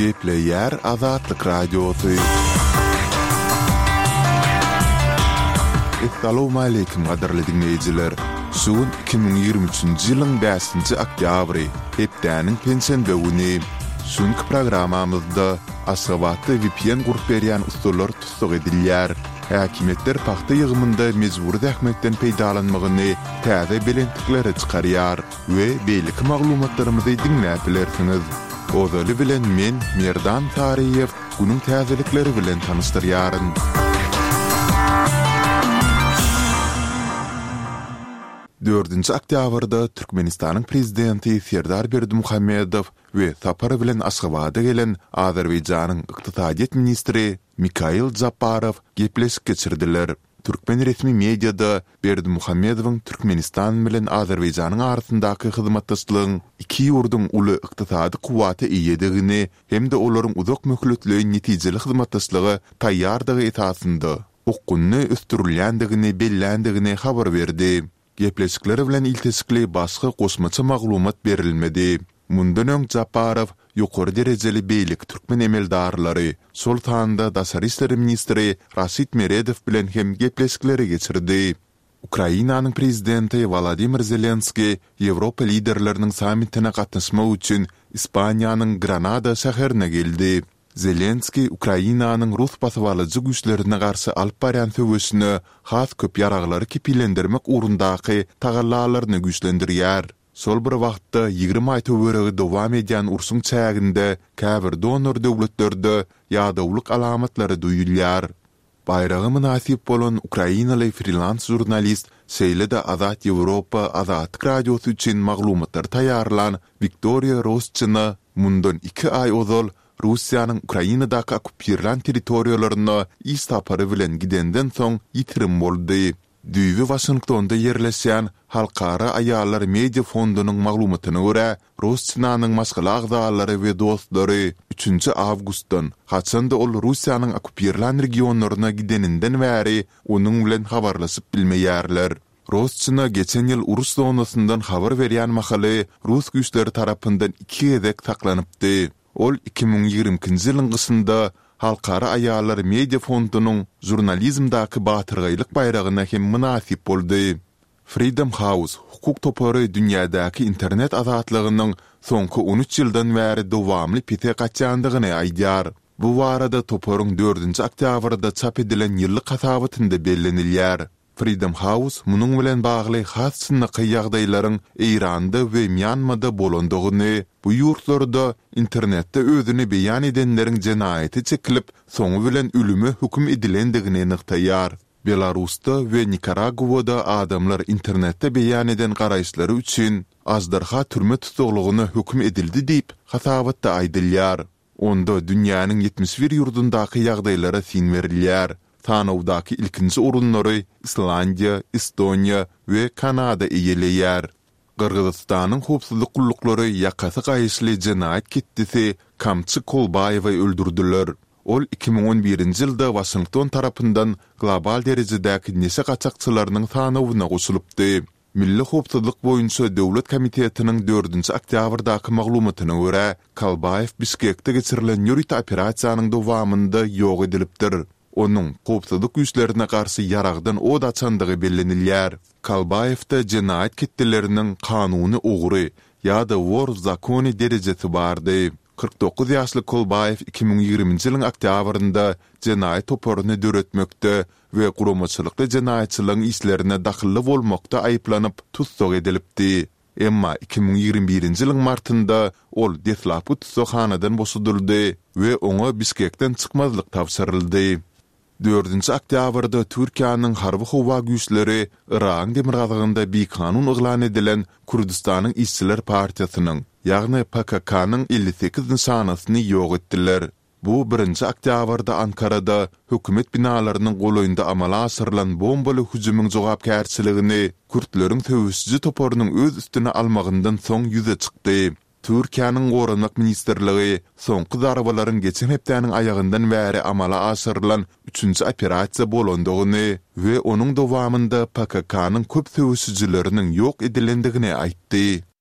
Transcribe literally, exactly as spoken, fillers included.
Gepleyer Azatlık Radyosu. Assalamu alaykum qadarly dinleyijiler. Suun iki bin ýygrimi üçinji ýylyň beşinji oktýabry, hepdäniň pensiýa güni. Şuňky programamyzda Aşgabatda V P N gurup berýän usullar tutsak edilýär. Häkimetler paxta ýygymynda mejburi dähmekden peýdalanmagyny täze bilentikleri çykarýar we beýlik maglumatlarymyzy dinläp bilersiňiz. Ozaly bilen men Merdan Tariýew günüň täzelikleri bilen tanystyryaryn. dördünji oktýabrda Türkmenistanyň prezidenti Serdar Berdimuhammedow we sapary bilen Aşgabada gelen Azerbaýjanyň ykdysadyýet ministri Mikhail Japarov gepleşik geçirdiler. Türkmen resmi mediada Berdimuhammedowyň Türkmenistan bilen Azerbaýjanyň arasyndaky hyzmatdaşlygyň iki ýurduň uly ykdysady kuwaty iýedigini hem-de olaryň uzak möhletli netijeli hyzmatdaşlygy taýýardygy esasynda ukunny östürilýändigini bellendigini habar berdi. Gepleşikleri bilen iltesikli başga goşmaça maglumat berilmedi. Mundan öň Japarov ýokary derejeli beýlik türkmen emeldarlary Sultanda Daşary işler ministri Rasit Meredow bilen hem gepleşikleri geçirdi. Ukrainanyň prezidenti Volodymyr Zelenski Ýewropa liderleriniň sammitine gatnaşmak üçin Ispaniýanyň Granada şäherine geldi. Zelenski Ukrainanyň Rus basawalyjy güýçlerine garşy alyp barýan söwüşini has köp ýaraglary kipilendirmek urundaky tagallalaryny güýçlendirýär. Sol bir wagtda ýygrimi aý töweregi dowam edýän ursuň çäginde käbir donor döwletlerde ýadawlyk alamatlary duýulýar. Bayragy münasip bolan Ukrainaly freelance jurnalist Seýlede Azat Ýewropa Azatlyk Radiosu üçin maglumatlar taýýarlan Viktoria Roschina mundan iki aý ozal Russiýanyň Ukrainadaky okupirlan territoriýalaryna istapary bilen gidenden soň ýitirim boldy. Düýbi Washingtonda ýerleşýän Halkara Aýallar Media Fondunyň maglumatyna görä, Russiýanyň maşgala agzalary we dostlary üçünji awgustdan haçanda ol Russiýanyň okupirlan regionlaryna gideninden bäri onuň bilen habarlaşyp bilmeýärler. Roschina geçen ýyl urus zonasyndan habar berýän mahaly Rus güýçleri tarapyndan iki gezek taklanypdy. Ol iki bin ýygrimiňji ýylyň gysynda Halkara Aýallar Media Fondunyň jurnalizmdaky batyrgylyk bayragyna hem münasip boldy. Freedom House hukuk topary dünýädäki internet azatlygynyň soňky on üç ýyldan bäri dowamly pete gaçandygyny aýdýar. Bu barada toparyň dördünji oktýabrda çap edilen ýyllyk hasabynda bellenilýär. Freedom House munyň bilen bagly has synaky ýagdaýlaryň Eýranda we Myanmada bolandygyny, bu ýurtlarda internetde özüni beýan edenleriň jenaýaty çekilip, soňu bilen ölüme hüküm edilendigini nyktaýar. Belarusda we Nikaraguwada adamlar internetde beýan eden garaýşlary üçin azdarha türme tutuklugyny hüküm edildi diýip hasabatda aýdylýar. Onda dünýäniň ýetmiş bir ýurdundaky ýagdaýlara sin berilýär. Tanawdaky ilkinji urunlary Islandiýa, Estoniýa we Kanada eýeleýär. Qırgızstanyň howpsuzlyk gullukları ýakasy gaýşly jenaýat ketdisi Kamçy Kolbaýewy öldürdiler. Ol iki bin on birinji ýylda Washington tarapyndan global derejedäki nese gaçakçylarynyň tanawyna goşulypdy. Milli howpsuzlyk boýunça döwlet komitetiniň dördünji oktýabrdaky maglumatyna görä, Kolbaýew Bişkekde geçirilen ýörüt operasiýanyň dowamynda ýok edilipdir. Onuň howpsuzlyk güýçlerine garşy ýaragdan od açandygy bellenilýär. Kolbaýewde jenaýat ketdileriniň kanuny ogry ýa-da wor zakony derejesi bardy. kırk dokuz ýaşly Kolbaýew iki bin ýygrimiňji ýylyň oktýabrynda jenaýat toparyny döretmekde we guramaçylykly jenaýatçylygyň işlerine dahilli bolmakda aýyplanyp tutsak edilipdi. Emma iki bin ýygrimi birinji ýylyň martynda ol deslapy tutsakhanadan boşadyldy we oňa Bişkekden çykmazlyk tapşyryldy. dördünji oktýabrda Türkiýanyň harby howa güýçleri Iran demirgazygynda bir kanun yglan edilen Kurdistanyň işçiler partiýasynyň, ýagny P K K-nyň elli sekiz nişanasyny ýok etdiler. Bu birinji oktýabrda Ankarada hökümet binalarynyň golaýynda amala asyrylan bombaly hüjümüň jogapkärçiligini Kürtleriň töwüsçi toparynyň öz üstüne almagyndan soň ýüze çykdy. Türkiýanyň Gorunmak ministrligi soňky zarabalaryň geçen hepdäniň aýagyndan bäri amala asyrylan üçünji operasiýa bolandygyny we onuň dowamynda P K K-nyň köp töwüsçileriniň ýok edilendigini aýtdy.